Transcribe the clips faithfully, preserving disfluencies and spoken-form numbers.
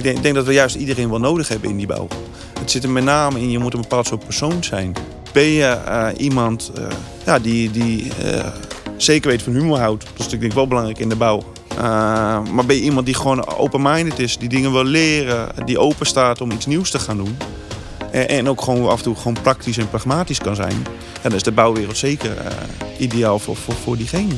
denk, ik denk dat we juist iedereen wel nodig hebben in die bouw. Het zit er met name in, je moet een bepaald soort persoon zijn. Ben je uh, iemand uh, ja, die, die uh, zeker weet van humor houdt? Dat is natuurlijk denk ik wel belangrijk in de bouw. Uh, maar ben je iemand die gewoon open-minded is, die dingen wil leren, die open staat om iets nieuws te gaan doen? En, en ook gewoon af en toe gewoon praktisch en pragmatisch kan zijn. Ja, dan is de bouwwereld zeker uh, ideaal voor, voor, voor diegene.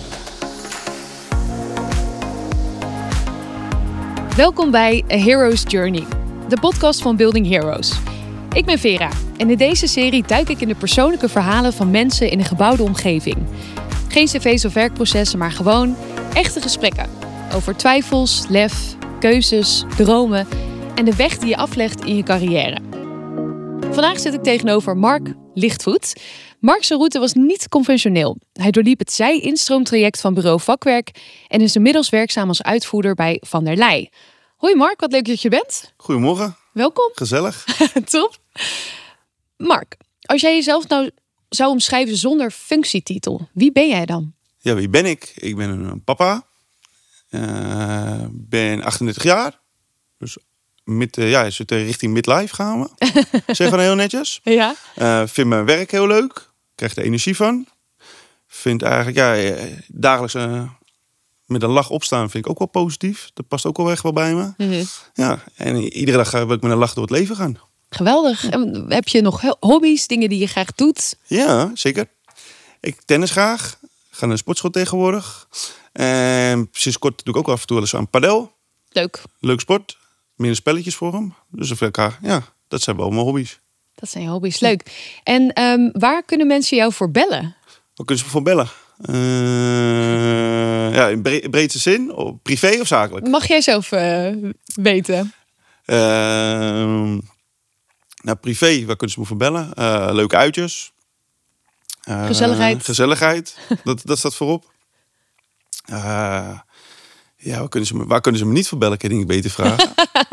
Welkom bij A Hero's Journey, de podcast van Building Heroes. Ik ben Vera en in deze serie duik ik in de persoonlijke verhalen van mensen in een gebouwde omgeving. Geen cv's of werkprocessen, maar gewoon echte gesprekken. Over twijfels, lef, keuzes, dromen en de weg die je aflegt in je carrière. Vandaag zit ik tegenover Mark Lichtvoet. Mark's route was niet conventioneel. Hij doorliep het zij-instroomtraject van bureau Vakwerk en is inmiddels werkzaam als uitvoerder bij Van der Leij. Hoi Mark, wat leuk dat je bent. Goedemorgen. Welkom. Gezellig. Top. Mark, als jij jezelf nou zou omschrijven zonder functietitel, wie ben jij dan? Ja, wie ben ik? Ik ben een papa. Uh, ben achtendertig jaar. Dus Mid, uh, ja, zit richting midlife gaan we. Zeg maar heel netjes. Ja. Uh, vind mijn werk heel leuk. Krijg er energie van. Vind eigenlijk, ja, dagelijks uh, met een lach opstaan vind ik ook wel positief. Dat past ook wel echt wel bij me. Mm-hmm. Ja, en iedere dag wil ik met een lach door het leven gaan. Geweldig. Ja. En heb je nog hobby's, dingen die je graag doet? Ja, zeker. Ik tennis graag. Ga naar de sportschool tegenwoordig. En sinds kort doe ik ook af en toe wel eens aan padel. Leuk. Leuk sport. Meer spelletjes voor hem. Dus of elkaar, ja, dat zijn wel mijn hobby's. Dat zijn je hobby's, leuk. En um, waar kunnen mensen jou voor bellen? Waar kunnen ze me voor bellen? Uh, ja, in bre- breedste zin, of privé of zakelijk? Mag jij zelf uh, weten? Uh, nou, privé, waar kunnen ze me voor bellen? Uh, leuke uitjes. Uh, gezelligheid. Gezelligheid, dat, dat staat voorop. Uh, ja, waar kunnen, ze me, waar kunnen ze me niet voor bellen? Kan ik beter vragen.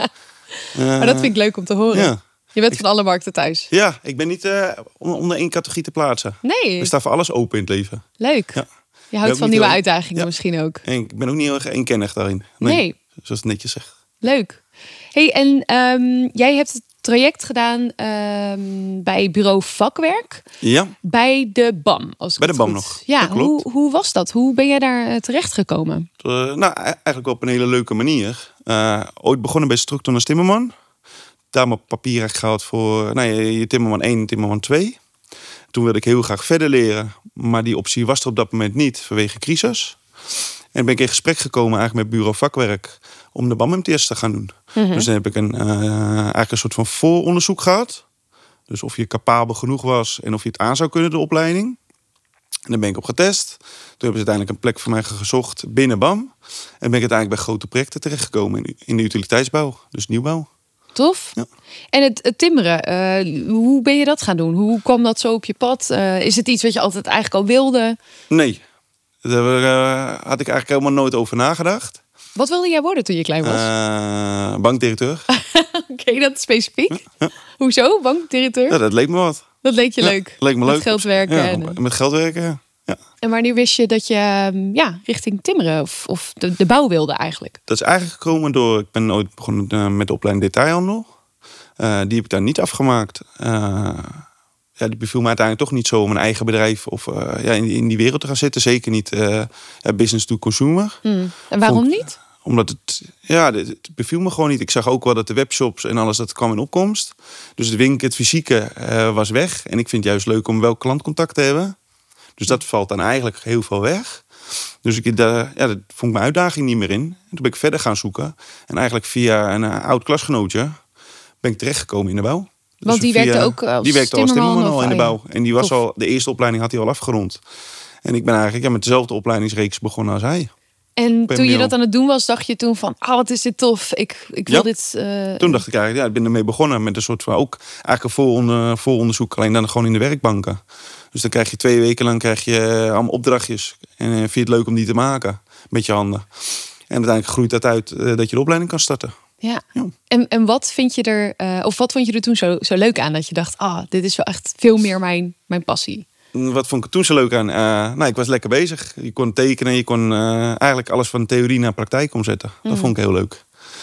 uh, maar dat vind ik leuk om te horen. Ja. Je bent van alle markten thuis. Ja, ik ben niet uh, onder één categorie te plaatsen. Nee. Er staat voor alles open in het leven. Leuk. Ja. Je houdt van nieuwe heel... uitdagingen ja. misschien ook. En ik ben ook niet heel erg eenkennig daarin. Nee. nee. Zoals het netjes zegt. Leuk. Hey, en um, jij hebt het traject gedaan um, bij bureau Vakwerk. Ja. Bij de B A M. Als bij de B A M goed. nog. Ja, hoe, hoe was dat? Hoe ben jij daar uh, terechtgekomen? Uh, nou, eigenlijk wel op een hele leuke manier. Uh, ooit begonnen bij Structon als timmerman. Daar mijn papier gehaald voor nou, je timmerman één en timmerman twee. Toen wilde ik heel graag verder leren. Maar die optie was er op dat moment niet vanwege crisis. En ben ik in gesprek gekomen eigenlijk met bureau Vakwerk om de B A M M T S te gaan doen. Mm-hmm. Dus dan heb ik een, uh, eigenlijk een soort van vooronderzoek gehad. Dus of je capabel genoeg was en of je het aan zou kunnen, de opleiding. En daar ben ik op getest. Toen hebben ze uiteindelijk een plek voor mij gezocht binnen B A M. En ben ik uiteindelijk bij grote projecten terechtgekomen in, in de utiliteitsbouw, dus nieuwbouw. Tof. Ja. En het, het timmeren, uh, hoe ben je dat gaan doen? Hoe kwam dat zo op je pad? Uh, is het iets wat je altijd eigenlijk al wilde? Nee, daar uh, had ik eigenlijk helemaal nooit over nagedacht. Wat wilde jij worden toen je klein was? Uh, bankdirecteur. Oké, okay, dat is specifiek. Ja, ja. Hoezo, bankdirecteur? Ja, dat leek me wat. Dat leek je ja, leuk? Leek me met leuk. geld werken? Ja, en... met geld werken, ja. En wanneer wist je dat je ja, richting timmeren of, of de, de bouw wilde eigenlijk? Dat is eigenlijk gekomen door... Ik ben ooit begonnen uh, met de opleiding detailhandel. Uh, die heb ik daar niet afgemaakt. Uh, ja, die beviel me uiteindelijk toch niet zo om een eigen bedrijf... of uh, ja, in, in die wereld te gaan zitten. Zeker niet uh, business to consumer. Hmm. En waarom Vond, niet? Omdat het... Ja, het beviel me gewoon niet. Ik zag ook wel dat de webshops en alles, dat kwam in opkomst. Dus het winkel, het fysieke uh, was weg. En ik vind het juist leuk om wel klantcontact te hebben. Dus dat valt dan eigenlijk heel veel weg. Dus ik, daar, ja, dat vond ik mijn uitdaging niet meer in. En toen ben ik verder gaan zoeken. En eigenlijk via een uh, oud klasgenootje ben ik terechtgekomen in de bouw. Dus Want die via, werkte ook als Die werkte als timmerman al in de ja. bouw. En die was al, de eerste opleiding had hij al afgerond. En ik ben eigenlijk ja, met dezelfde opleidingsreeks begonnen als hij. En toen je dat aan het doen was, dacht je toen van... ah, wat is dit tof, ik, ik wil ja. dit... Uh... Toen dacht ik eigenlijk, ja, ik ben ermee begonnen met een soort van... ook eigenlijk een vooronder, vooronderzoek, alleen dan gewoon in de werkbanken. Dus dan krijg je twee weken lang krijg je allemaal opdrachtjes. En uh, vind je het leuk om die te maken met je handen. En uiteindelijk groeit dat uit uh, dat je de opleiding kan starten. Ja. ja. En, en wat vind je er, uh, of wat vond je er toen zo, zo leuk aan? Dat je dacht, ah, dit is wel echt veel meer mijn, mijn passie. Wat vond ik er toen zo leuk aan? Uh, nou, ik was lekker bezig. Je kon tekenen, je kon uh, eigenlijk alles van theorie naar praktijk omzetten. Dat mm. vond ik heel leuk.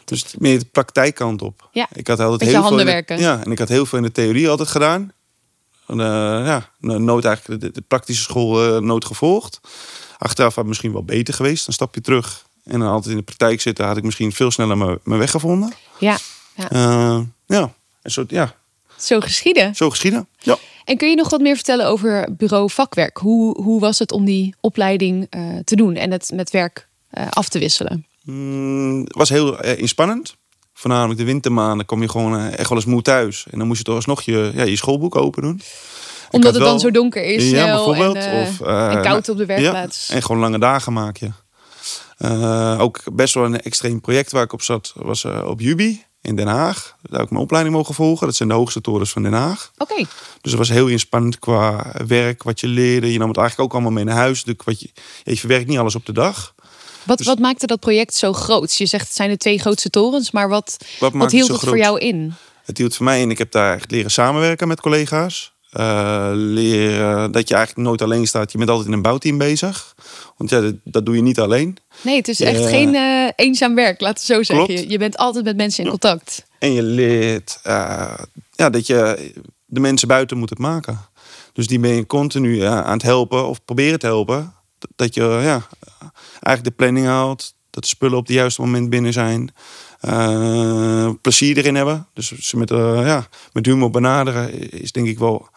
Dus meer de praktijkkant op. Ja, ik had altijd beetje heel handen veel in de, werken. ja, en ik had heel veel in de theorie altijd gedaan. En, uh, ja, nooit eigenlijk de, de praktische school uh, nooit gevolgd. Achteraf had het misschien wel beter geweest. Een stapje terug en dan altijd in de praktijk zitten, had ik misschien veel sneller mijn weg gevonden. Ja, ja. Uh, ja. En zo, ja. Zo geschieden. Zo geschieden, ja. En kun je nog wat meer vertellen over bureau vakwerk? Hoe, hoe was het om die opleiding uh, te doen en het met werk uh, af te wisselen? Mm, het was heel uh, inspannend. Voornamelijk de wintermaanden kom je gewoon uh, echt wel eens moe thuis. En dan moest je toch alsnog je, ja, je schoolboek open doen. Omdat het wel, dan zo donker is. Ja, snel bijvoorbeeld. En, uh, of, uh, en koud op de werkplaats. Ja, en gewoon lange dagen maak je. Uh, ook best wel een extreem project waar ik op zat, was uh, op Jubi in Den Haag. Daar heb ik mijn opleiding mogen volgen. Dat zijn de hoogste torens van Den Haag. Oké. Okay. Dus het was heel inspannend qua werk, wat je leerde. Je nam het eigenlijk ook allemaal mee naar huis. Dus wat je, je verwerkt niet alles op de dag. Wat, dus, wat maakte dat project zo groot? Je zegt het zijn de twee grootste torens, maar wat, wat, wat hield het, het voor jou in? Het hield voor mij in. Ik heb daar echt leren samenwerken met collega's. Uh, leren dat je eigenlijk nooit alleen staat. Je bent altijd in een bouwteam bezig. Want ja, dat, dat doe je niet alleen. Nee, het is echt uh, geen uh, eenzaam werk, laten we zo zeggen. Klopt. Je, je bent altijd met mensen in contact. En je leert uh, ja, dat je de mensen buiten moet het maken. Dus die ben je continu uh, aan het helpen of proberen te helpen. Dat je uh, ja, eigenlijk de planning haalt. Dat de spullen op het juiste moment binnen zijn. Uh, plezier erin hebben. Dus ze met, uh, ja, met humor benaderen is denk ik wel...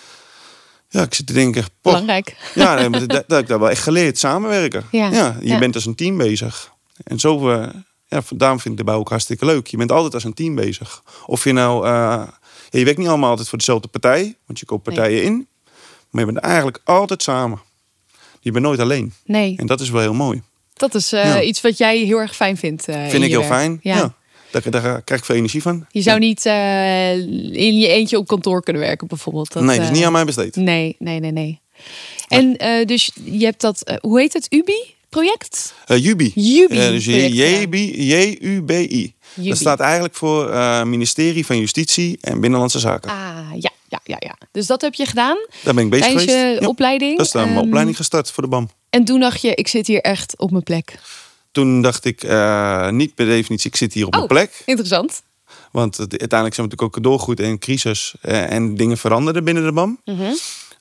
Ja, ik zit te denken... Poh, belangrijk. Ja, dat, dat heb ik daar wel echt geleerd. Samenwerken. Ja, ja, je ja. bent als een team bezig. En zo... Uh, ja, daarom vind ik de bouw ook hartstikke leuk. Je bent altijd als een team bezig. Of je nou... Uh, ja, je werkt niet allemaal altijd voor dezelfde partij. Want je koopt partijen nee. in. Maar je bent eigenlijk altijd samen. Je bent nooit alleen. Nee. En dat is wel heel mooi. Dat is uh, ja. iets wat jij heel erg fijn vindt. Uh, Vind ik heel werk. fijn. Ja. ja. Daar, daar krijg ik veel energie van. Je zou ja. niet uh, in je eentje op kantoor kunnen werken bijvoorbeeld. Dat, nee, dat is uh, niet aan mij besteed. Nee, nee, nee, nee. En uh, dus je hebt dat... Uh, hoe heet het? U B I-project? Uh, Jubi. Jubi. Uh, dus J U B I. Dat staat eigenlijk voor uh, Ministerie van Justitie en Binnenlandse Zaken. Ah, ja, ja, ja, ja. Dus dat heb je gedaan? Daar ben ik bezig tijdens geweest. je ja. opleiding? Dat is dan um, mijn opleiding gestart voor de B A M. En toen dacht je, ik zit hier echt op mijn plek. Toen dacht ik, uh, niet per definitie, ik zit hier op oh, mijn plek. Interessant. Want het, uiteindelijk zijn we natuurlijk ook doorgroeid en crisis. Uh, en dingen veranderden binnen de B A M. Mm-hmm.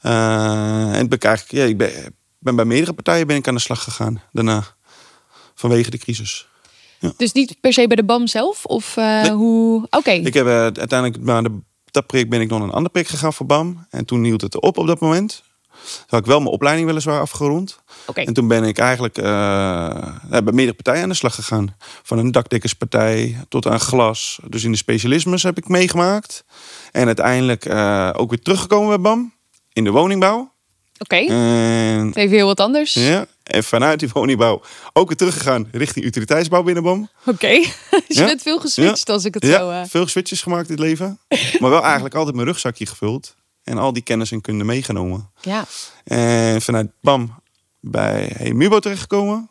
Uh, en ik, eigenlijk, ja, ik ben, ben bij meerdere partijen ben ik aan de slag gegaan daarna. Vanwege de crisis. Ja. Dus niet per se bij de B A M zelf? Of uh, nee. hoe? Oké. Okay. Ik heb uh, uiteindelijk na de, dat project ben ik nog naar een ander project gegaan voor B A M. En toen hield het op op dat moment. Toen had ik wel mijn opleiding weliswaar afgerond. Okay. En toen ben ik eigenlijk uh, bij meerdere partijen aan de slag gegaan. Van een dakdekkerspartij tot aan glas. Dus in de specialismes heb ik meegemaakt. En uiteindelijk uh, ook weer teruggekomen bij B A M. In de woningbouw. Oké. Okay. En... Even heel wat anders. Ja. En vanuit die woningbouw ook weer teruggegaan richting utiliteitsbouw binnen B A M. Oké. Okay. Dus je ja. bent veel geswitcht ja. als ik het ja. zo... Uh... veel switches gemaakt in het leven. Maar wel eigenlijk altijd mijn rugzakje gevuld. En al die kennis en kunde meegenomen. Ja. En vanuit B A M bij Hemubo terechtgekomen.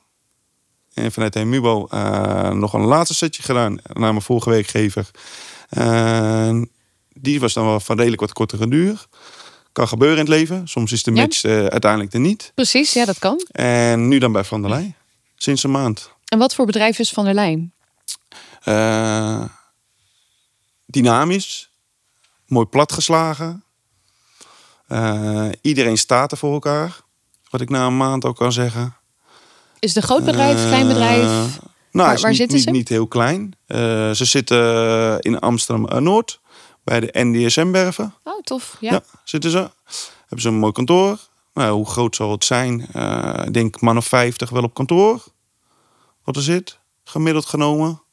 En vanuit Hemubo uh, nog een laatste setje gedaan naar mijn vorige werkgever. Uh, die was dan wel van redelijk wat kortere duur. Kan gebeuren in het leven. Soms is de match ja. uh, uiteindelijk er niet. Precies, ja, dat kan. En nu dan bij Van der Leij. Sinds een maand. En wat voor bedrijf is Van der Leij? Uh, dynamisch. Mooi platgeslagen. Uh, iedereen staat er voor elkaar. Wat ik na een maand ook kan zeggen. Is het een groot bedrijf, uh, klein bedrijf? Nou, waar is waar niet, zitten niet, ze? Niet heel klein. Uh, ze zitten in Amsterdam-Noord. Bij de N D S M-werven. Oh, tof. Ja. ja, zitten ze. Hebben ze een mooi kantoor. Nou, hoe groot zal het zijn? Uh, ik denk man of vijftig wel op kantoor. Wat er zit. Gemiddeld genomen.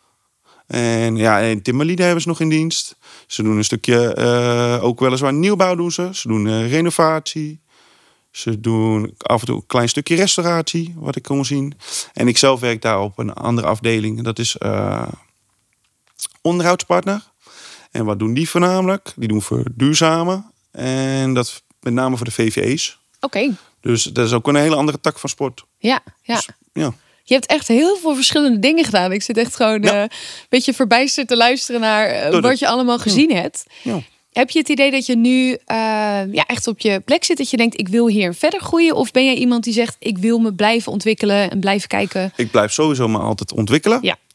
En ja, en timmerlieden hebben ze nog in dienst. Ze doen een stukje, uh, ook weliswaar nieuwbouw doen ze. Ze doen uh, renovatie. Ze doen af en toe een klein stukje restauratie, wat ik kon zien. En ik zelf werk daar op een andere afdeling. Dat is uh, onderhoudspartner. En wat doen die voornamelijk? Die doen verduurzamen. En dat met name voor de V V E's. Oké. Okay. Dus dat is ook een hele andere tak van sport. Ja, ja. Dus, ja. Je hebt echt heel veel verschillende dingen gedaan. Ik zit echt gewoon ja. uh, een beetje verbijsterd te luisteren naar uh, wat je allemaal gezien ja. hebt. Ja. Heb je het idee dat je nu uh, ja, echt op je plek zit? Dat je denkt, ik wil hier verder groeien? Of ben jij iemand die zegt, ik wil me blijven ontwikkelen en blijven kijken? Ik blijf sowieso me altijd ontwikkelen. Ja.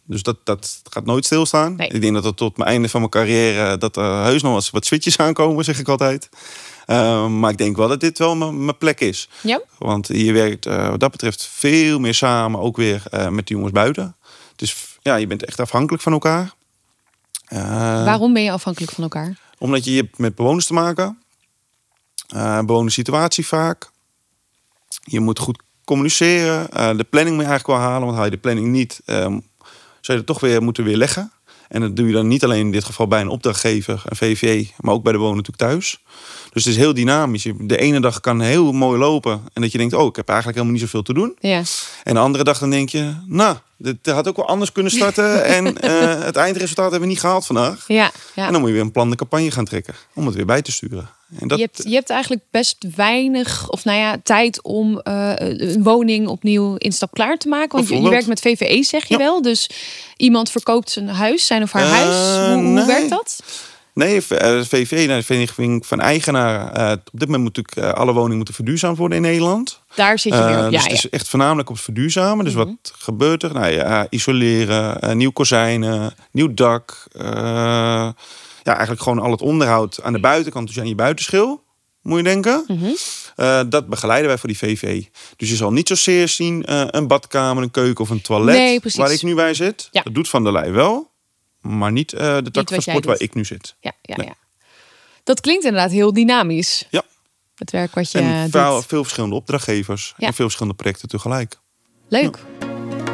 Dus dat, dat gaat nooit stilstaan. Nee. Ik denk dat er tot mijn einde van mijn carrière... dat er heus nog eens wat switches aankomen, zeg ik altijd. Uh, maar ik denk wel dat dit wel m- mijn plek is. Ja? Want je werkt uh, wat dat betreft veel meer samen... ook weer uh, met de jongens buiten. Dus ja, je bent echt afhankelijk van elkaar. Uh, Waarom ben je afhankelijk van elkaar? Omdat je, je hebt met bewoners te maken. Uh, bewonerssituatie vaak. Je moet goed communiceren. Uh, de planning moet je eigenlijk wel halen. Want haal je de planning niet... Uh, zou je het toch weer moeten weer leggen. En dat doe je dan niet alleen in dit geval bij een opdrachtgever, een V V E... maar ook bij de bewoner natuurlijk thuis. Dus het is heel dynamisch. De ene dag kan heel mooi lopen. En dat je denkt, oh, ik heb eigenlijk helemaal niet zoveel te doen. Ja. En de andere dag dan denk je, nou, dit had ook wel anders kunnen starten. en uh, het eindresultaat hebben we niet gehaald vandaag. Ja, ja. En dan moet je weer een plan de campagne gaan trekken. Om het weer bij te sturen. En dat... je, hebt, je hebt eigenlijk best weinig of nou ja, tijd om uh, een woning opnieuw instapklaar te maken. Want je, je werkt met V V E, zeg je ja. wel. Dus iemand verkoopt zijn huis, zijn of haar uh, huis. Hoe, nee. hoe werkt dat? Nee, V V E, de Vereniging van Eigenaren. Uh, op dit moment moet natuurlijk uh, alle woningen moeten verduurzaamd worden in Nederland. Daar zit je weer op. Uh, ja, dus ja. het is echt voornamelijk op het verduurzamen. Dus mm-hmm. wat gebeurt er? Nou ja, isoleren, uh, nieuw kozijnen, nieuw dak. Uh, ja, eigenlijk gewoon al het onderhoud aan de buitenkant, dus aan je buitenschil, moet je denken. Mm-hmm. Uh, dat begeleiden wij voor die V V E. Dus je zal niet zozeer zien uh, een badkamer, een keuken of een toilet, nee, waar ik nu bij zit. Ja. Dat doet Van der Leij wel. Maar niet uh, de tak van sport waar ik nu zit. Ja, ja, nee. ja. Dat klinkt inderdaad heel dynamisch. Ja. Het werk wat je en doet. veel, veel verschillende opdrachtgevers. Ja. En veel verschillende projecten tegelijk. Leuk. Ja.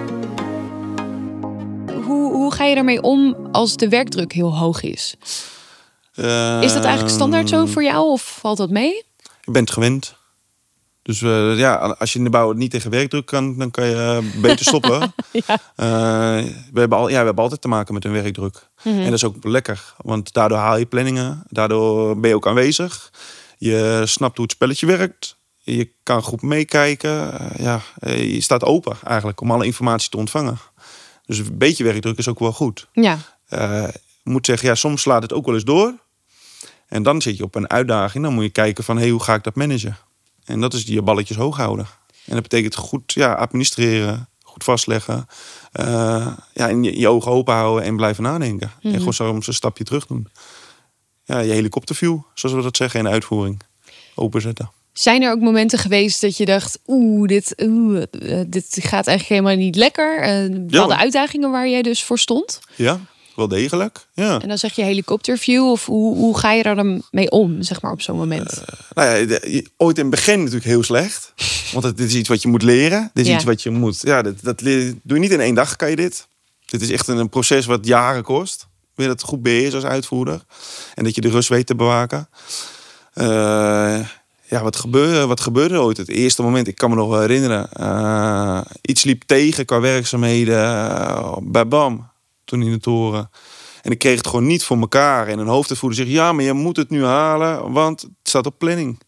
Hoe, hoe ga je daarmee om als de werkdruk heel hoog is? Uh, is dat eigenlijk standaard zo voor jou of valt dat mee? Je bent gewend. Dus uh, ja, als je in de bouw niet tegen werkdruk kan, dan kan je uh, beter stoppen. ja. uh, we, hebben al, ja, we hebben altijd te maken met een werkdruk. Mm-hmm. En dat is ook lekker, want daardoor haal je planningen. Daardoor ben je ook aanwezig. Je snapt hoe het spelletje werkt. Je kan goed meekijken. Uh, ja, uh, je staat open eigenlijk om alle informatie te ontvangen. Dus een beetje werkdruk is ook wel goed. Ja. Uh, ik moet zeggen, ja, soms slaat het ook wel eens door. En dan zit je op een uitdaging. Dan moet je kijken van, hey, hoe ga ik dat managen? En dat is die je balletjes hoog houden. En dat betekent goed ja, administreren, goed vastleggen. Uh, ja, en je, je ogen open houden en blijven nadenken. Mm-hmm. En gewoon soms een stapje terug doen. Ja, je helikopterview, zoals we dat zeggen in de uitvoering. Openzetten. Zijn er ook momenten geweest dat je dacht, oeh, dit, oeh, dit gaat eigenlijk helemaal niet lekker? Uh, bepaalde ja. uitdagingen waar jij dus voor stond? Ja, wel degelijk. Ja. En dan zeg je helikopterview, of hoe, hoe ga je er dan mee om, zeg maar, op zo'n moment? Uh, nou ja, de, ooit in het begin natuurlijk heel slecht. Want het, dit is iets wat je moet leren. Dit is ja. iets wat je moet... Ja, dat, dat doe je niet in één dag, kan je dit. Dit is echt een, een proces wat jaren kost. Wil je dat goed beheersen als uitvoerder. En dat je de rust weet te bewaken. Uh, ja, wat gebeurde, wat gebeurde er ooit? Het eerste moment, ik kan me nog wel herinneren. Uh, iets liep tegen qua werkzaamheden uh, bij B A M. Toen in de toren. En ik kreeg het gewoon niet voor elkaar. En een hoofdvoerder zegt, ja, maar je moet het nu halen, want het staat op planning.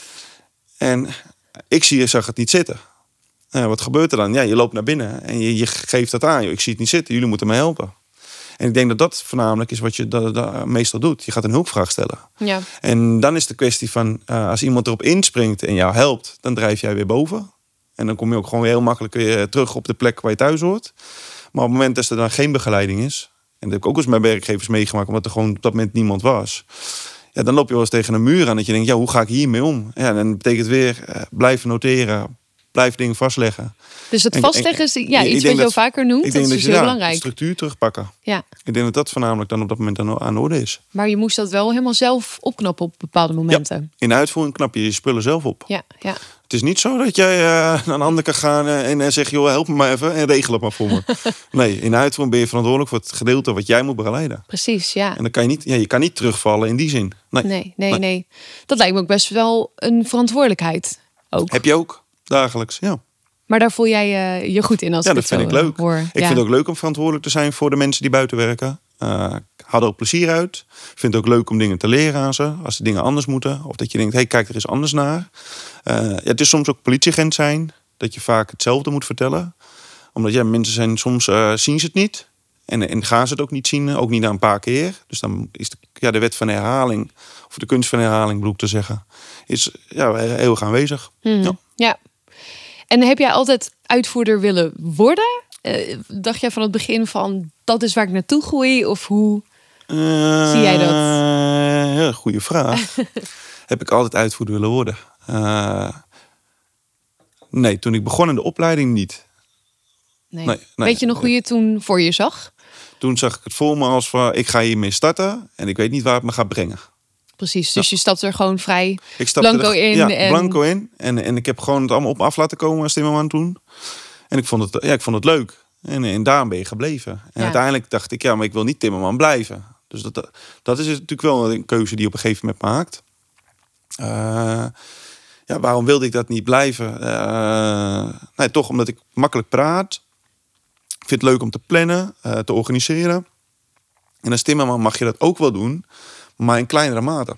En ik zie, zag het niet zitten. Nou, wat gebeurt er dan? Ja, je loopt naar binnen en je, je geeft dat aan. Ik zie het niet zitten, jullie moeten me helpen. En ik denk dat dat voornamelijk is wat je dat, dat meestal doet. Je gaat een hulpvraag stellen. Ja. En dan is de kwestie van, uh, als iemand erop inspringt en jou helpt, dan drijf jij weer boven. En dan kom je ook gewoon weer heel makkelijk weer terug op de plek waar je thuis hoort. Maar op het moment dat er dan geen begeleiding is, en dat heb ik ook eens met werkgevers meegemaakt, omdat er gewoon op dat moment niemand was. Ja, dan loop je wel eens tegen een muur aan dat je denkt, ja, hoe ga ik hiermee om? Ja, dan betekent weer uh, blijven noteren, blijf dingen vastleggen. Dus het vastleggen is ja, iets wat je al vaker noemt. Ik denk dat is dus heel ja, belangrijk. Structuur terugpakken. Ja. Ik denk dat dat voornamelijk dan op dat moment aan, aan de orde is. Maar je moest dat wel helemaal zelf opknappen op bepaalde momenten. Ja, in de uitvoering knap je je spullen zelf op. Ja, ja. Het is niet zo dat jij uh, naar een ander kan gaan en uh, zegt, joh, help me maar even en regel het maar voor me. Nee, in de uitvoering ben je verantwoordelijk voor het gedeelte wat jij moet begeleiden. Precies, ja. En dan kan je niet, ja, je kan niet terugvallen in die zin. Nee, nee, nee, nee. nee. Dat lijkt me ook best wel een verantwoordelijkheid. Ook. Heb je ook, dagelijks, ja. Maar daar voel jij uh, je goed in als ja, ik dat het vind zo ik leuk. hoor. Ik ja. vind het ook leuk om verantwoordelijk te zijn voor de mensen die buiten werken. Uh, ik haal er ook plezier uit. Ik vind het ook leuk om dingen te leren aan ze. Als de dingen anders moeten. Of dat je denkt, hey, kijk er eens anders naar. Uh, ja, het is soms ook politieagent zijn. Dat je vaak hetzelfde moet vertellen. Omdat ja, mensen zijn soms uh, zien ze het niet. En, en gaan ze het ook niet zien. Ook niet na een paar keer. Dus dan is de, ja, de wet van herhaling. Of de kunst van herhaling, bedoel ik te zeggen. Is ja, heel erg aanwezig. Hmm. Ja. ja. En heb jij altijd uitvoerder willen worden? Uh, dacht jij van het begin van, dat is waar ik naartoe groei? Of hoe uh, zie jij dat? Ja, goede vraag. Heb ik altijd uitvoerder willen worden? Uh, nee, toen ik begon in de opleiding niet. Nee. Nee, nee, Weet je nog nee. hoe je het toen voor je zag? Toen zag ik het voor me als van, ik ga hiermee starten en ik weet niet waar het me gaat brengen. Precies, dus Ja. je stapt er gewoon vrij Ik stapte blanco er, in. Ja, en... blanco in. En, en ik heb gewoon het allemaal op af laten komen als timmerman toen. En ik vond het, ja, ik vond het leuk. En, en daarom ben je gebleven. En Ja. uiteindelijk dacht ik, ja, maar ik wil niet timmerman blijven. Dus dat, dat is natuurlijk wel een keuze die je op een gegeven moment maakt. Uh, ja, waarom wilde ik dat niet blijven? Uh, nee, toch omdat ik makkelijk praat. Ik vind het leuk om te plannen, uh, te organiseren. En als timmerman mag je dat ook wel doen, maar in kleinere mate.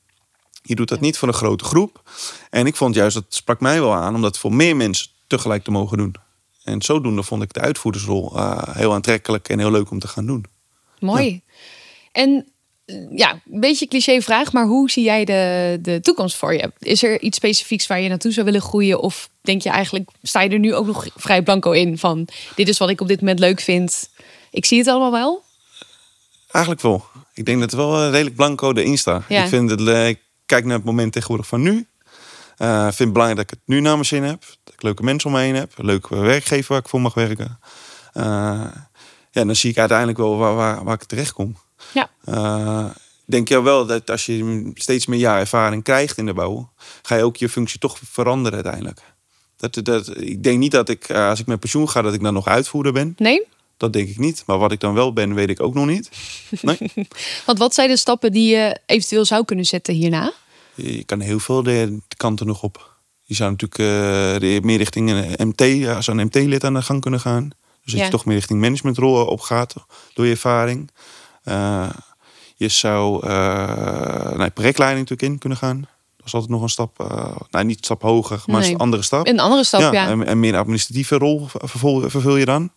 Je doet dat Ja. niet voor een grote groep. En ik vond juist, dat sprak mij wel aan, om dat voor meer mensen tegelijk te mogen doen. En zodoende vond ik de uitvoerdersrol uh, heel aantrekkelijk en heel leuk om te gaan doen. Mooi. Ja. En ja, een beetje cliché vraag, maar hoe zie jij de, de toekomst voor je? Is er iets specifieks waar je naartoe zou willen groeien? Of denk je eigenlijk, sta je er nu ook nog vrij blanco in van, dit is wat ik op dit moment leuk vind? Ik zie het allemaal wel. Eigenlijk wel. Ik denk dat het wel redelijk blanco erin staat. Ja. Ik vind het, ik kijk naar het moment tegenwoordig van nu. Uh, vind het belangrijk dat ik het nu naar mijn zin heb. Dat ik leuke mensen om me heen heb. Een leuke werkgever waar ik voor mag werken. Uh, ja, dan zie ik uiteindelijk wel waar, waar, waar ik terecht kom. Ja. Uh, denk je wel dat als je steeds meer jaar ervaring krijgt in de bouw, ga je ook je functie toch veranderen uiteindelijk. Dat, dat, ik denk niet dat ik, uh, als ik met pensioen ga, dat ik dan nog uitvoerder ben. Nee? Dat denk ik niet. Maar wat ik dan wel ben, weet ik ook nog niet. Nee. Want wat zijn de stappen die je eventueel zou kunnen zetten hierna? Je kan heel veel de kanten nog op. Je zou natuurlijk uh, meer richting een M T, als een M T-lid aan de gang kunnen gaan. Dus dat ja. je toch meer richting managementrol opgaat door je ervaring. Uh, je zou uh, nou, projectleiding natuurlijk in kunnen gaan. Dat is altijd nog een stap, uh, nou niet een stap hoger, maar nee. een andere stap. Een andere stap, ja. ja. En, en meer een administratieve rol vervul, vervul je dan.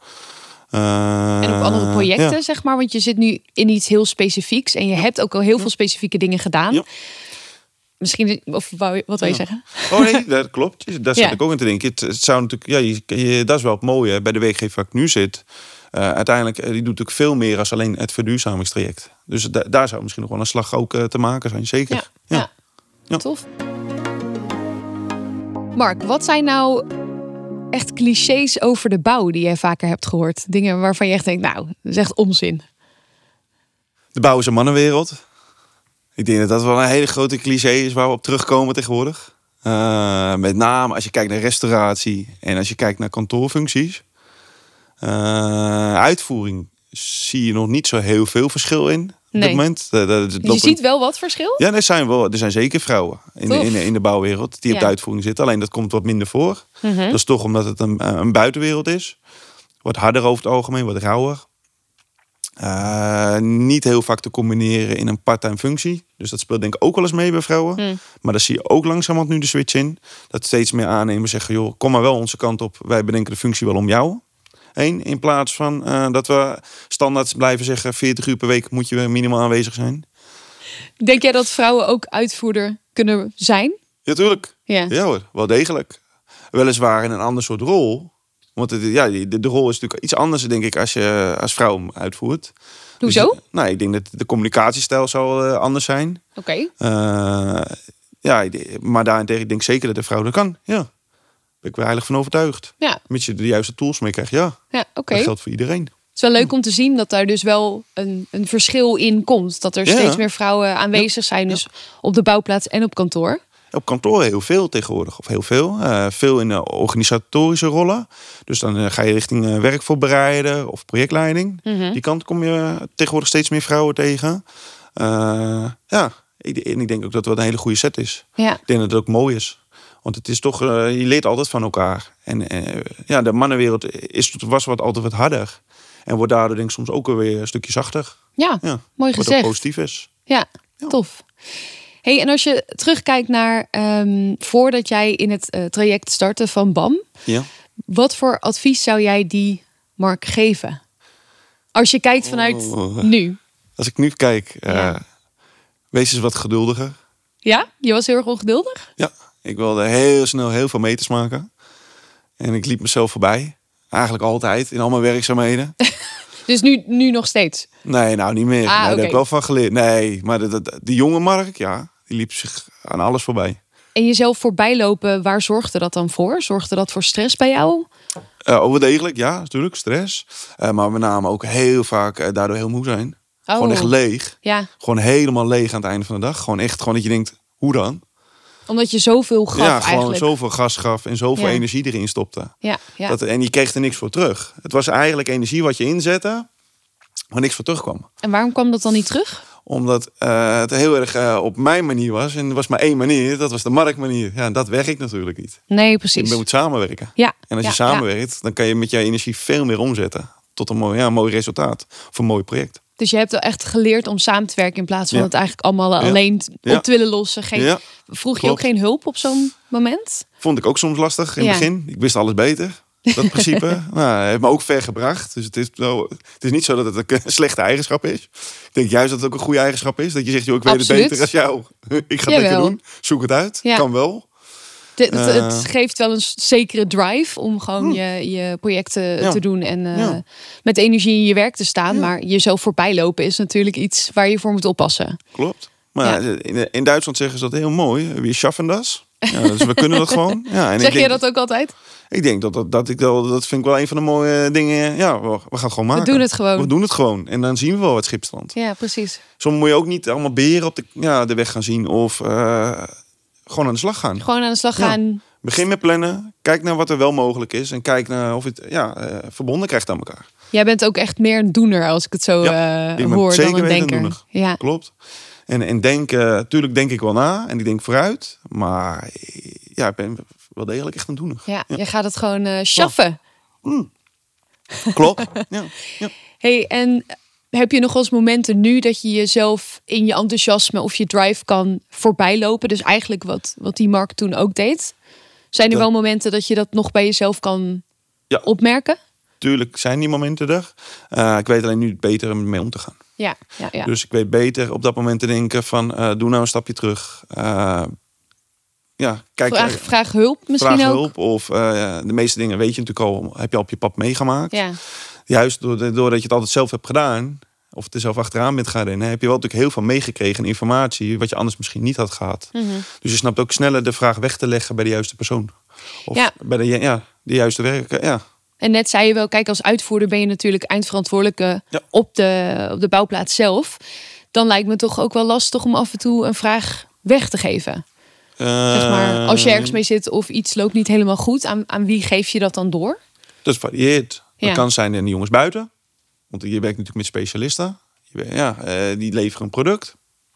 Uh, en ook andere projecten, ja. zeg maar. Want je zit nu in iets heel specifieks. En je ja. hebt ook al heel ja. veel specifieke dingen gedaan. Ja. Misschien, of wat wil je ja. zeggen? Oh nee, dat klopt. Daar zat ja. ik ook in te denken. Het, het zou natuurlijk, ja, je, je, dat is wel het mooie bij de werkgever waar ik nu zit. Uh, uiteindelijk, die doet natuurlijk veel meer als alleen het verduurzamingstraject. Dus da, daar zou misschien nog wel een slag ook uh, te maken zijn, zeker. Ja. Ja. Ja. Ja. Tof. Mark, wat zijn nou echt clichés over de bouw die jij vaker hebt gehoord? Dingen waarvan je echt denkt, nou, dat is echt onzin. De bouw is een mannenwereld. Ik denk dat dat wel een hele grote cliché is waar we op terugkomen tegenwoordig. Uh, met name als je kijkt naar restauratie en als je kijkt naar kantoorfuncties. Uh, uitvoering zie je nog niet zo heel veel verschil in. Op nee. dit moment. Uh, dat, dat je ziet een... wel wat verschil? Ja, er zijn, wel, er zijn zeker vrouwen in de, in, de, in de bouwwereld die ja. op de uitvoering zitten. Alleen dat komt wat minder voor. Mm-hmm. Dat is toch omdat het een, een buitenwereld is. Wat harder over het algemeen, wat rauwer. Uh, niet heel vaak te combineren in een part-time functie. Dus dat speelt denk ik ook wel eens mee bij vrouwen. Mm. Maar daar zie je ook langzamerhand nu de switch in. Dat steeds meer aannemers zeggen, joh, kom maar wel onze kant op. Wij bedenken de functie wel om jou. Eén, in plaats van uh, dat we standaard blijven zeggen, veertig uur per week moet je minimaal aanwezig zijn. Denk jij dat vrouwen ook uitvoerder kunnen zijn? Ja, tuurlijk. Ja, ja hoor, wel degelijk. Weliswaar in een ander soort rol. Want het, ja, de, de rol is natuurlijk iets anders, denk ik, als je als vrouw hem uitvoert. Hoezo? Dus, nou, ik denk dat de communicatiestijl zal uh, anders zijn. Oké. Okay. Uh, ja, maar daarentegen denk ik zeker dat de vrouw dat kan. Ja. Ben ik wel heilig van overtuigd. Ja. Mits je de juiste tools mee krijgt, ja. Ja, oké. Okay. Dat geldt voor iedereen. Het is wel leuk om te zien dat daar dus wel een, een verschil in komt. Dat er ja. steeds meer vrouwen aanwezig zijn. Dus ja. op de bouwplaats en op kantoor. Op kantoor heel veel tegenwoordig. Of heel veel. Uh, veel in de organisatorische rollen. Dus dan uh, ga je richting uh, werkvoorbereiden of projectleiding. Mm-hmm. Die kant kom je tegenwoordig steeds meer vrouwen tegen. Uh, ja, ik, en ik denk ook dat het een hele goede set is. Ja. Ik denk dat het ook mooi is. Want het is toch, uh, je leert altijd van elkaar. En uh, ja, de mannenwereld is, was wat altijd wat harder. En wordt daardoor denk ik soms ook weer een stukje zachter. Ja, ja mooi gezegd. Wat ook positief is. Ja, ja. Tof. Hey, en als je terugkijkt naar um, voordat jij in het uh, traject startte van B A M. Ja. Wat voor advies zou jij die Mark geven? Als je kijkt vanuit oh. nu. Als ik nu kijk, uh, ja. wees eens wat geduldiger. Ja? Je was heel erg ongeduldig? Ja, ik wilde heel snel heel veel meters maken. En ik liep mezelf voorbij. Eigenlijk altijd, in al mijn werkzaamheden. Dus nu, nu nog steeds? Nee, nou niet meer. Ah, nee, daar okay. heb ik wel van geleerd. Nee, maar de, de, de jonge Mark, ja, die liep zich aan alles voorbij. En jezelf voorbijlopen, waar zorgde dat dan voor? Zorgde dat voor stress bij jou? Uh, overdegelijk, ja, natuurlijk, stress. Uh, maar met name ook heel vaak uh, daardoor heel moe zijn. Oh. Gewoon echt leeg. Ja. Gewoon helemaal leeg aan het einde van de dag. Gewoon echt, gewoon dat je denkt, hoe dan? Omdat je zoveel gaf Ja, gewoon eigenlijk. zoveel gas gaf en zoveel Ja. energie erin stopte. Ja, ja. Dat, en je kreeg er niks voor terug. Het was eigenlijk energie wat je inzette, maar niks voor terugkwam. En waarom kwam dat dan niet terug? Omdat uh, het heel erg uh, op mijn manier was. En er was maar één manier, dat was de marktmanier. Ja, en dat werkt natuurlijk niet. Nee, precies. Je moet samenwerken. Ja. En als ja, je samenwerkt, ja. dan kan je met je energie veel meer omzetten. Tot een mooi, ja, een mooi resultaat. Of een mooi project. Dus je hebt wel echt geleerd om samen te werken in plaats van Ja. het eigenlijk allemaal Ja. alleen Ja. op te willen lossen. Geen, Ja. Vroeg je Klopt. ook geen hulp op zo'n moment? Vond ik ook soms lastig in Ja. het begin. Ik wist alles beter. Dat principe nou, heeft me ook ver gebracht. Dus het is, wel, het is niet zo dat het een slechte eigenschap is. Ik denk juist dat het ook een goede eigenschap is. Dat je zegt, joh, ik weet Absoluut. het beter als jou. Ik ga het Jawel. lekker doen. Zoek het uit. Ja. Kan wel. De, het, Uh. het geeft wel een zekere drive om gewoon Hmm. je, je projecten Ja. te doen en uh, Ja. met energie in je werk te staan. Ja. Maar jezelf voorbijlopen is natuurlijk iets waar je voor moet oppassen. Klopt. Maar Ja. in, in Duitsland zeggen ze dat heel mooi. We schaffen das. Ja, dus we kunnen dat gewoon. Ja, en Zeg ik denk, je dat ook altijd? Ik denk dat, dat, dat ik wel, dat vind ik wel een van de mooie dingen. Ja, we, we gaan het gewoon maken. We doen het gewoon. We doen het gewoon. En dan zien we wel wat schipstrand. Ja, precies. Soms moet je ook niet allemaal beren op de, ja, de weg gaan zien. Of uh, gewoon aan de slag gaan. Gewoon aan de slag Ja. gaan. Begin met plannen. Kijk naar wat er wel mogelijk is. En kijk naar of het ja, uh, verbonden krijgt aan elkaar. Jij bent ook echt meer een doener als ik het zo Ja, uh, ik ben hoor zeker dan een weten een denker. doener. Ja. Klopt. En, en denken, natuurlijk denk ik wel na. En ik denk vooruit. Maar ja, ik ben wel degelijk echt een doener. Ja, ja. Je gaat het gewoon uh, schaffen. Mm. Klopt. Ja. Ja. Hey, en heb je nog wel eens momenten nu dat je jezelf in je enthousiasme of je drive kan voorbijlopen? Dus eigenlijk wat, wat die Mark toen ook deed. Zijn er Ja. wel momenten dat je dat nog bij jezelf kan Ja. opmerken? Tuurlijk zijn die momenten er. Uh, ik weet alleen nu beter mee om te gaan. Ja, ja, ja. Dus ik weet beter op dat moment te denken van uh, doe nou een stapje terug. Uh, ja, kijk, vraag, vraag hulp misschien vraag ook. hulp. Of uh, de meeste dingen weet je natuurlijk al, heb je al op je pad meegemaakt. Ja. Juist doordat je het altijd zelf hebt gedaan, of er zelf achteraan bent gaan rennen, heb je wel natuurlijk heel veel meegekregen informatie wat je anders misschien niet had gehad. Mm-hmm. Dus je snapt ook sneller de vraag weg te leggen bij de juiste persoon. Of Ja. bij de, ja, de juiste werk. Ja. En net zei je wel, kijk, als uitvoerder ben je natuurlijk eindverantwoordelijke Ja. op, de, op de bouwplaats zelf. Dan lijkt me toch ook wel lastig om af en toe een vraag weg te geven. Uh, Zeg maar, als je ergens mee zit of iets loopt niet helemaal goed, aan, aan wie geef je dat dan door? Dat varieert. Ja. Dat kan zijn aan de jongens buiten. Want je werkt natuurlijk met specialisten. Je werkt, ja, uh, die leveren een product.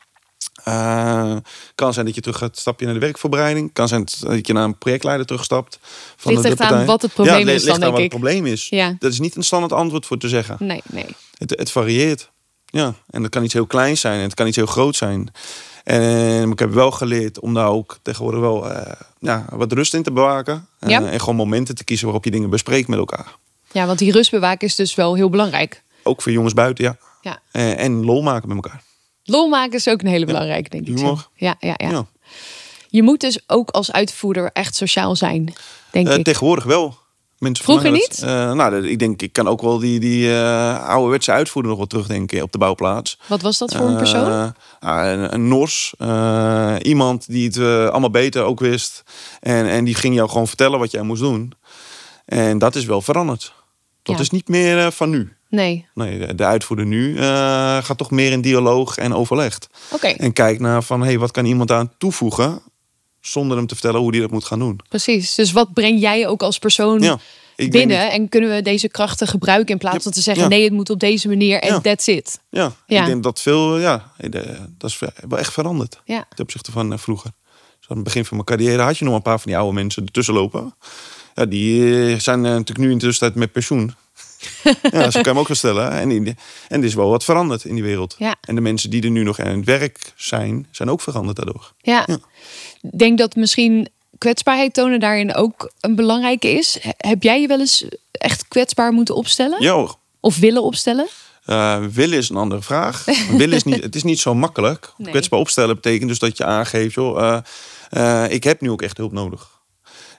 Uh, kan zijn dat je terug gaat stapje naar de werkvoorbereiding. Kan zijn dat je naar een projectleider terugstapt. Van Ligt de echt partij. aan wat het probleem ja, is dan, ligt aan denk wat ik. het probleem is. Ja. Dat is niet een standaard antwoord voor te zeggen. Nee, nee. Het, het varieert. Ja, en dat kan iets heel kleins zijn. En het kan iets heel groot zijn. En ik heb wel geleerd om daar ook tegenwoordig wel uh, ja, wat rust in te bewaken. Uh, Ja. En gewoon momenten te kiezen waarop je dingen bespreekt met elkaar. Ja, want die rust bewaken is dus wel heel belangrijk. Ook voor jongens buiten, ja. Ja. Uh, en lol maken met elkaar. Lol maken is ook een hele belangrijke, denk ik. Humor. Zo. Ja, ja, ja, Ja. Je moet dus ook als uitvoerder echt sociaal zijn, denk Uh, ik. tegenwoordig wel. Mensen Vroeger verlangen niet? dat. Uh, nou, ik denk, ik kan ook wel die, die uh, ouderwetse uitvoerder nog wel terugdenken op de bouwplaats. Wat was dat voor een persoon? Uh, uh, een, een Nors. Uh, iemand die het uh, allemaal beter ook wist. En, en die ging jou gewoon vertellen wat jij moest doen. En dat is wel veranderd. Dat Ja. is niet meer uh, van nu. Nee. Nee, de, de uitvoerder nu uh, gaat toch meer in dialoog en overlegt. Oké, En kijkt naar van, hey, wat kan iemand aan toevoegen zonder hem te vertellen hoe hij dat moet gaan doen. precies. Dus wat breng jij ook als persoon Ja, ik binnen? denk, En kunnen we deze krachten gebruiken in plaats Ja, van te zeggen... ja. nee, het moet op deze manier en Ja. that's it. ja, Ja. ik denk dat veel, ja, de- dat is wel echt veranderd Ja. ten opzichte van uh, vroeger. Dus aan het begin van mijn carrière had je nog een paar van die oude mensen ertussen lopen. Ja, die uh, zijn uh, natuurlijk nu in de tussentijd met pensioen. Ja, zo kan je hem ook wel stellen. En, die, en er is wel wat veranderd in die wereld. Ja. En de mensen die er nu nog aan het werk zijn, zijn ook veranderd daardoor. Ja. Ja. Ik denk dat misschien kwetsbaarheid tonen daarin ook een belangrijke is. He- Heb jij je wel eens echt kwetsbaar moeten opstellen? Ja hoor. Of willen opstellen? Uh, willen is een andere vraag. willen is niet, het is niet zo makkelijk. Nee. Kwetsbaar opstellen betekent dus dat je aangeeft, joh, uh, uh, ik heb nu ook echt hulp nodig.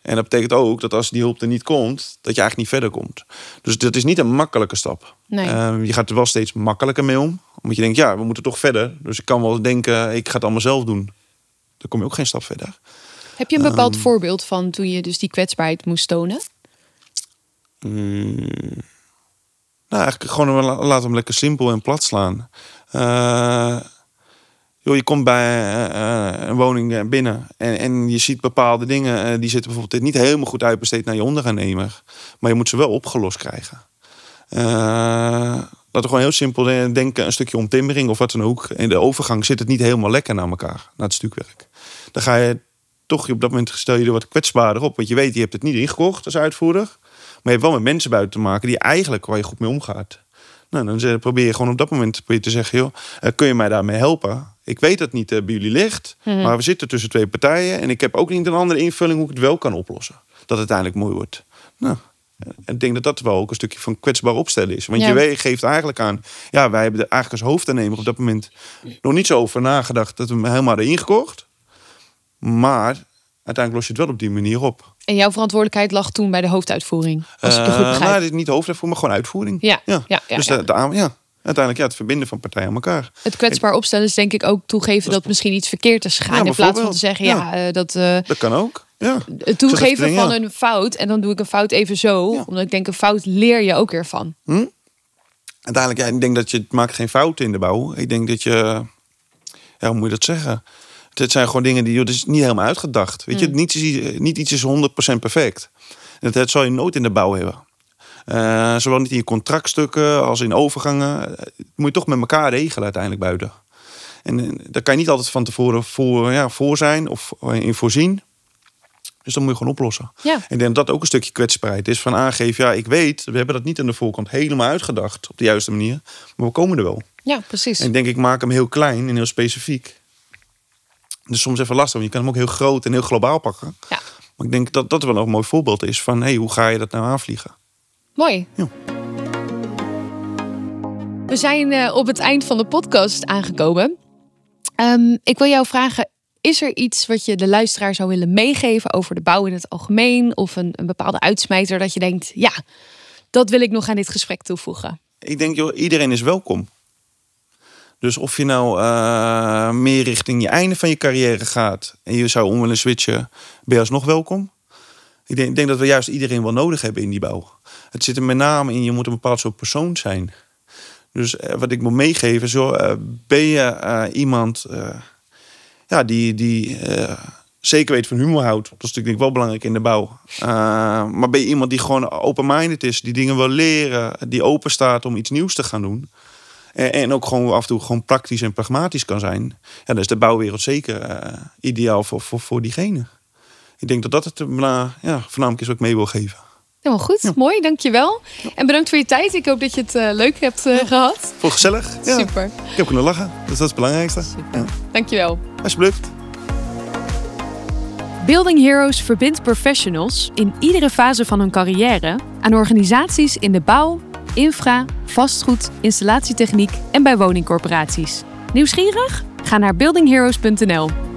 En dat betekent ook dat als die hulp er niet komt, dat je eigenlijk niet verder komt. Dus dat is niet een makkelijke stap. Nee. Uh, je gaat er wel steeds makkelijker mee om. Omdat je denkt, ja, we moeten toch verder. Dus ik kan wel denken, ik ga het allemaal zelf doen. Dan kom je ook geen stap verder. Heb je een bepaald um, voorbeeld van toen je dus die kwetsbaarheid moest tonen? Um, nou, eigenlijk gewoon laat hem lekker simpel en plat slaan. Uh, joh, je komt bij uh, een woning binnen en, en je ziet bepaalde dingen, uh, die zitten bijvoorbeeld niet helemaal goed uitbesteed naar je onderaannemer. Maar je moet ze wel opgelost krijgen. Uh, laten we gewoon heel simpel denken, een stukje omtimmering of wat dan ook. In de overgang zit het niet helemaal lekker naar elkaar, naar het stukwerk. Dan ga je toch op dat moment stel je er wat kwetsbaarder op. Want je weet, je hebt het niet ingekocht als uitvoerder. Maar je hebt wel met mensen buiten te maken die eigenlijk waar je goed mee omgaat. Nou, dan probeer je gewoon op dat moment te zeggen, joh, kun je mij daarmee helpen? Ik weet dat het niet uh, bij jullie ligt, mm-hmm. maar we zitten tussen twee partijen. En ik heb ook niet een andere invulling hoe ik het wel kan oplossen. Dat het uiteindelijk mooi wordt. Nou, ik denk dat dat wel ook een stukje van kwetsbaar opstellen is. Want ja. je geeft eigenlijk aan, ja, wij hebben er eigenlijk als hoofdaannemer op dat moment nog niet zo over nagedacht dat we hem helemaal erin gekocht. Maar uiteindelijk los je het wel op die manier op. En jouw verantwoordelijkheid lag toen bij de hoofduitvoering? Als ik het goed begrijp. Uh, nou, dit is niet hoofduitvoering, maar gewoon uitvoering. Ja, ja. ja, ja dus ja. De, de, ja, uiteindelijk ja, het verbinden van partijen aan elkaar. Het kwetsbaar opstellen is denk ik ook toegeven dat, dat misschien iets verkeerd is gegaan. Ja, in plaats van te zeggen, ja, ja dat... Uh, dat kan ook. Ja. Het toegeven van ja. een fout en dan doe ik een fout even zo. Ja. Omdat ik denk, een fout leer je ook weer van. Hm? Uiteindelijk, ja, ik denk dat je het maakt geen fouten in de bouw. Ik denk dat je... Ja, hoe moet je dat zeggen? Het zijn gewoon dingen die... Het is niet helemaal uitgedacht. Weet je, mm. niet, niet iets is honderd procent perfect. Dat, dat zal je nooit in de bouw hebben. Uh, zowel niet in je contractstukken als in overgangen. Dat moet je toch met elkaar regelen uiteindelijk buiten. En daar kan je niet altijd van tevoren voor, ja, voor zijn of in voorzien. Dus dat moet je gewoon oplossen. Ja. Ik denk dat dat ook een stukje kwetsbaarheid is. Van aangeven, ja, ik weet, we hebben dat niet aan de voorkant helemaal uitgedacht op de juiste manier. Maar we komen er wel. Ja, precies. En ik denk, ik maak hem heel klein en heel specifiek. Dus soms even lastig, want je kan hem ook heel groot en heel globaal pakken. Ja. Maar ik denk dat dat wel een mooi voorbeeld is van, hey, hoe ga je dat nou aanvliegen? Mooi. Ja. We zijn uh, op het eind van de podcast aangekomen. Um, ik wil jou vragen, is er iets wat je de luisteraar zou willen meegeven over de bouw in het algemeen? Of een, een bepaalde uitsmijter dat je denkt, ja, dat wil ik nog aan dit gesprek toevoegen? Ik denk, joh, iedereen is welkom. Dus of je nou uh, meer richting je einde van je carrière gaat en je zou om willen switchen, ben je alsnog welkom. Ik denk, ik denk dat we juist iedereen wel nodig hebben in die bouw. Het zit er met name in, je moet een bepaald soort persoon zijn. Dus uh, wat ik moet meegeven is, joh, uh, ben je uh, iemand uh, ja, die, die uh, zeker weet van humor houdt. Dat is natuurlijk wel belangrijk in de bouw. Uh, maar ben je iemand die gewoon open-minded is, die dingen wil leren, die open staat om iets nieuws te gaan doen. En, en ook gewoon af en toe gewoon praktisch en pragmatisch kan zijn. Ja, dan is de bouwwereld zeker uh, ideaal voor, voor, voor diegene. Ik denk dat dat het uh, ja, voornamelijk is wat ik mee wil geven. Helemaal goed, ja. Mooi, dankjewel. Ja. En bedankt voor je tijd. Ik hoop dat je het uh, leuk hebt uh, ja. gehad. Vond gezellig. Ja. Super. Ik heb kunnen lachen, dus dat is het belangrijkste. Super. Ja. Dankjewel. Alsjeblieft. Building Heroes verbindt professionals in iedere fase van hun carrière aan organisaties in de bouw, infra, vastgoed, installatietechniek en bij woningcorporaties. Nieuwsgierig? Ga naar building heroes punt n l.